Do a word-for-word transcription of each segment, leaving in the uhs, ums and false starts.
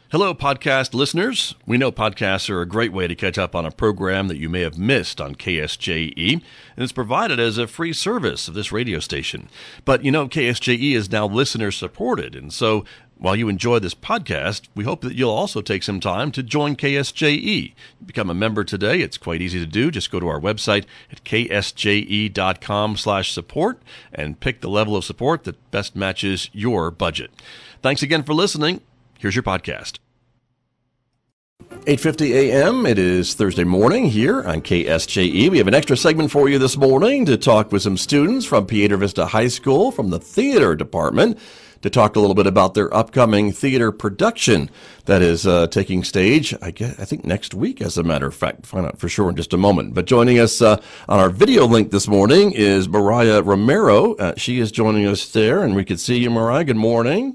Hello, podcast listeners. We know podcasts are a great way to catch up on a program that you may have missed on K S J E, and it's provided as a free service of this radio station. But you know, K S J E is now listener supported, and so while you enjoy this podcast, we hope that you'll also take some time to join K S J E. Become a member today. It's quite easy to do. Just go to our website at k s j e dot com slash support and pick the level of support that best matches your budget. Thanks again for listening. Here's your podcast. eight fifty a.m. It is Thursday morning here on K S J E. We have an extra segment for you this morning to talk with some students from Piedra Vista High School from the theater department to talk a little bit about their upcoming theater production that is uh, taking stage, I guess, I think next week, as a matter of fact. Find out for sure in just a moment. But joining us uh, on our video link this morning is Mariah Romero. Uh, she is joining us there, and we can see you, Mariah. Good morning.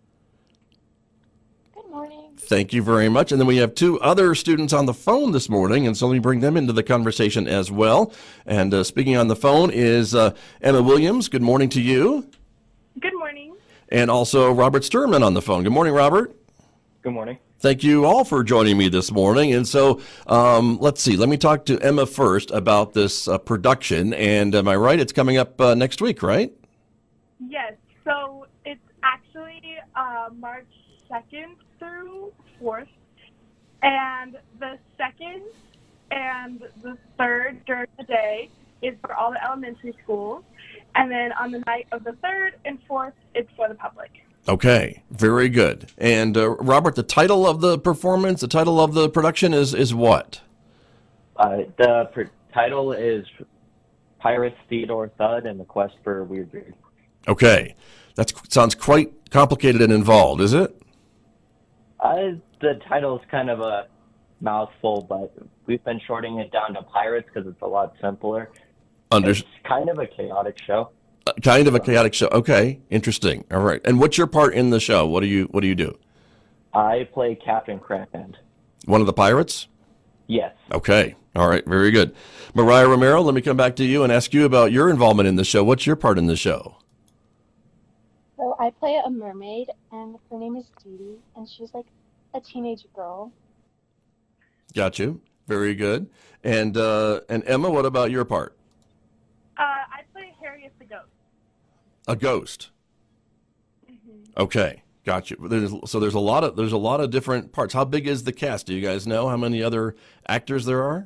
Thank you very much. And then we have two other students on the phone this morning, and so let me bring them into the conversation as well. And uh, speaking on the phone is uh, Emma Williams. Good morning to you. Good morning. And also Robert Sturman on the phone. Good morning, Robert. Good morning. Thank you all for joining me this morning. And so um, let's see. Let me talk to Emma first about this uh, production. And am I right? It's coming up uh, next week, right? Yes. So it's actually uh, March second through fourth, and the second and the third during the day is for all the elementary schools, and then on the night of the third and fourth, it's for the public. Okay, very good. And uh, Robert, the title of the performance, the title of the production is is what? Uh, the pr- title is Pirates Theodore Thud and the Quest for Weirdbeard. Okay, that sounds quite complicated and involved, is it? Uh, the title is kind of a mouthful, but we've been shortening it down to Pirates because it's a lot simpler. Under- it's kind of a chaotic show. Uh, kind of a chaotic show. Okay, interesting. All right. And what's your part in the show? What do you What do you do? I play Captain Crankhand. One of the pirates? Yes. Okay. All right. Very good. Mariah Romero, let me come back to you and ask you about your involvement in the show. What's your part in the show? So I play a mermaid, and her name is Dee Dee, and she's like a teenage girl. Got you. Very good. And uh, and Emma, what about your part? Uh, I play Harriet the Ghost. A ghost. Mm-hmm. Okay. Got you. There's, so there's a lot of there's a lot of different parts. How big is the cast? Do you guys know how many other actors there are?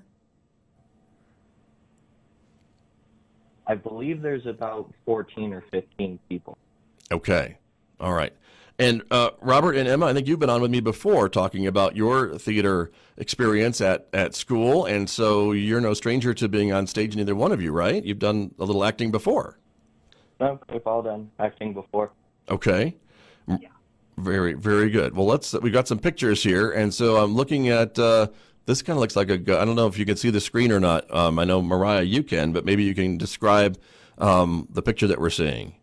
I believe there's about fourteen or fifteen people. Okay. All right. And uh, Robert and Emma, I think you've been on with me before talking about your theater experience at, at school, and so you're no stranger to being on stage, neither one of you, right? You've done a little acting before. No, we've all done acting before. Okay. Yeah. Very, very good. Well, let's. We got some pictures here, and so I'm looking at uh, this. Kind of looks like a. I don't know if you can see the screen or not. Um, I know Mariah, you can, but maybe you can describe um, the picture that we're seeing.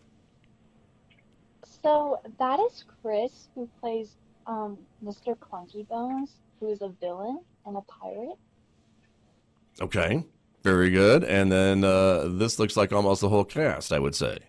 So that is Chris, who plays um, Mister Clunky Bones, who is a villain and a pirate. Okay, very good. And then uh, this looks like almost the whole cast, I would say.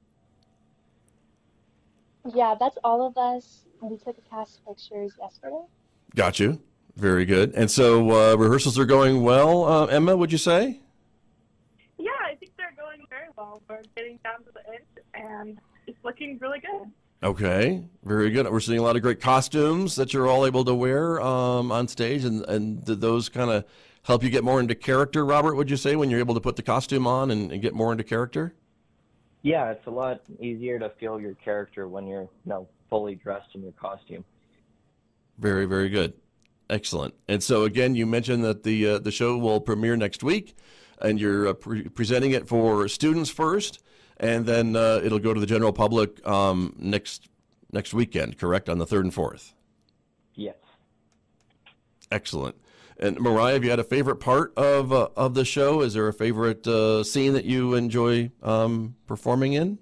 Yeah, that's all of us. We took cast pictures yesterday. Got you. Very good. And so uh, rehearsals are going well, uh, Emma, would you say? Yeah, I think they're going very well. We're getting down to the end, and it's looking really good. Okay, very good. We're seeing a lot of great costumes that you're all able to wear um, on stage, and, and did those kind of help you get more into character, Robert, would you say, when you're able to put the costume on and, and get more into character? Yeah, it's a lot easier to feel your character when you're, you know, fully dressed in your costume. Very, very good. Excellent. And so, again, you mentioned that the uh, the show will premiere next week, and you're uh, pre- presenting it for students first, and then uh, it'll go to the general public um, next next weekend, correct, on the third and fourth? Yes. Excellent. And Mariah, have you had a favorite part of uh, of the show? Is there a favorite uh, scene that you enjoy um, performing in?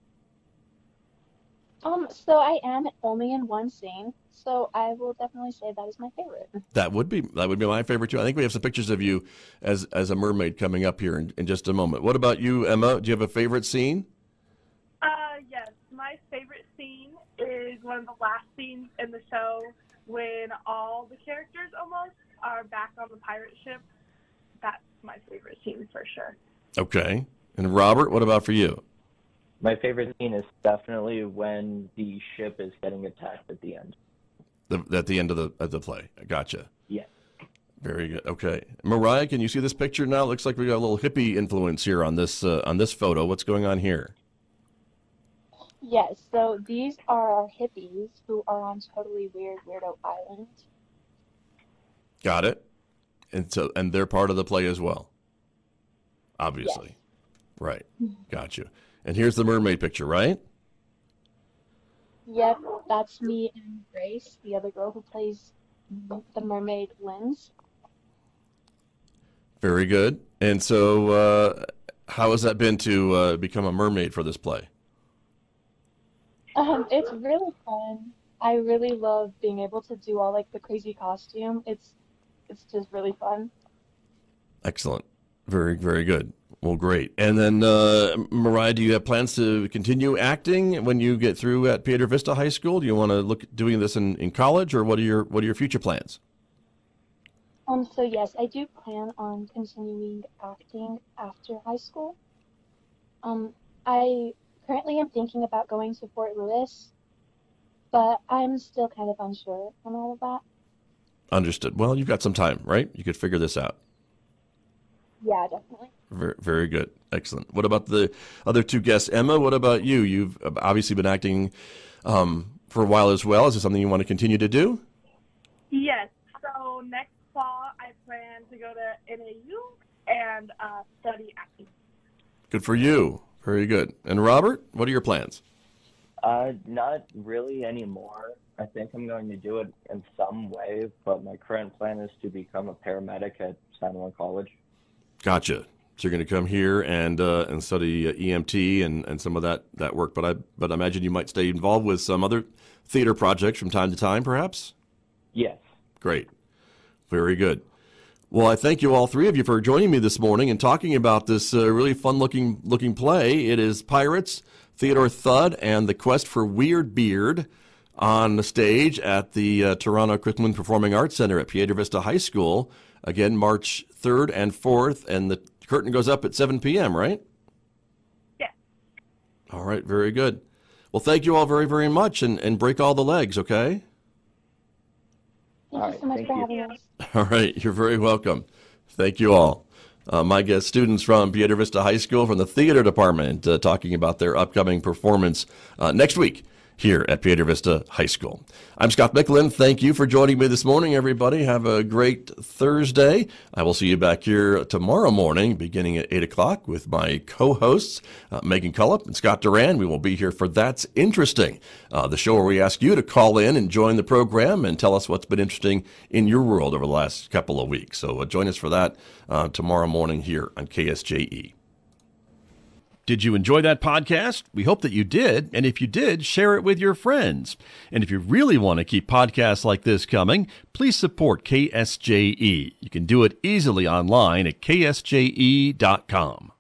Um, so I am only in one scene, so I will definitely say that is my favorite. That would be that would be my favorite too. I think we have some pictures of you as as a mermaid coming up here in, in just a moment. What about you, Emma? Do you have a favorite scene? Uh, yes, my favorite scene is one of the last scenes in the show when all the characters almost are back on the pirate ship. That's my favorite scene for sure. Okay. And Robert, what about for you? My favorite scene is definitely when the ship is getting attacked at the end. The, at the end of the of the play. Gotcha. Yeah. Very good. Okay. Mariah, can you see this picture now? It looks like we got a little hippie influence here on this uh, on this photo. What's going on here? Yes, so these are our hippies who are on Totally Weird Weirdo Island. Got it. And so and they're part of the play as well. Obviously. Yes. Right. Gotcha. And here's the mermaid picture, right? Yep, that's me and Grace, the other girl who plays the mermaid Linz. Very good. And so uh, how has that been to uh, become a mermaid for this play? Um, it's really fun. I really love being able to do all like the crazy costume. It's it's just really fun. Excellent. Very, very good. Well, great. And then, uh, Mariah, do you have plans to continue acting when you get through at Piedra Vista High School? Do you want to look at doing this in, in college, or what are your what are your future plans? Um, so yes, I do plan on continuing acting after high school. Um, I currently am thinking about going to Fort Lewis, but I'm still kind of unsure on all of that. Understood. Well, you've got some time, right? You could figure this out. Yeah, definitely. Very, very good. Excellent. What about the other two guests? Emma, what about you? You've obviously been acting um, for a while as well. Is this something you want to continue to do? Yes. So next fall, I plan to go to N A U and uh, study acting. Good for you. Very good. And Robert, what are your plans? Uh, not really anymore. I think I'm going to do it in some way, but my current plan is to become a paramedic at San Juan College. Gotcha. So you're going to come here and uh, and study uh, E M T and, and some of that, that work. But I but I imagine you might stay involved with some other theater projects from time to time, perhaps? Yes. Great. Very good. Well, I thank you all three of you for joining me this morning and talking about this uh, really fun-looking looking play. It is Pirates, Theodore Thud, and the Quest for Weird Beard on the stage at the uh, Toronto Crittenden Performing Arts Center at Piedra Vista High School. Again, March third and fourth, and the curtain goes up at seven p.m., right? Yeah. All right, very good. Well, thank you all very, very much, and, and break all the legs, okay? Thank All you right, so much thank for you. having us. All right, you're very welcome. Thank you all. Uh, my guest students from Piedra Vista High School from the theater department uh, talking about their upcoming performance uh, next week here at Piedra Vista High School. I'm Scott Micklin. Thank you for joining me this morning, everybody. Have a great Thursday. I will see you back here tomorrow morning, beginning at eight o'clock, with my co-hosts, uh, Megan Cullip and Scott Duran. We will be here for That's Interesting, uh, the show where we ask you to call in and join the program and tell us what's been interesting in your world over the last couple of weeks. So uh, join us for that uh, tomorrow morning here on K S J E. Did you enjoy that podcast? We hope that you did. And if you did, share it with your friends. And if you really want to keep podcasts like this coming, please support K S J E. You can do it easily online at K S J E dot com.